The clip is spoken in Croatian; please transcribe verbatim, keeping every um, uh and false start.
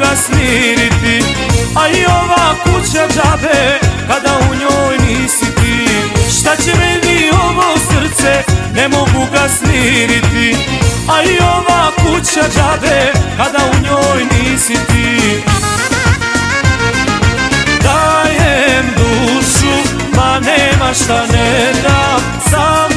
ga smiriti. A i ova kuća džabe kada u njoj nisi ti. Šta će meni ovo srce, ne mogu ga smiriti. A i ova kuća džabe kada u njoj nisi ti. Dajem dušu, ma nema šta ne dam, sam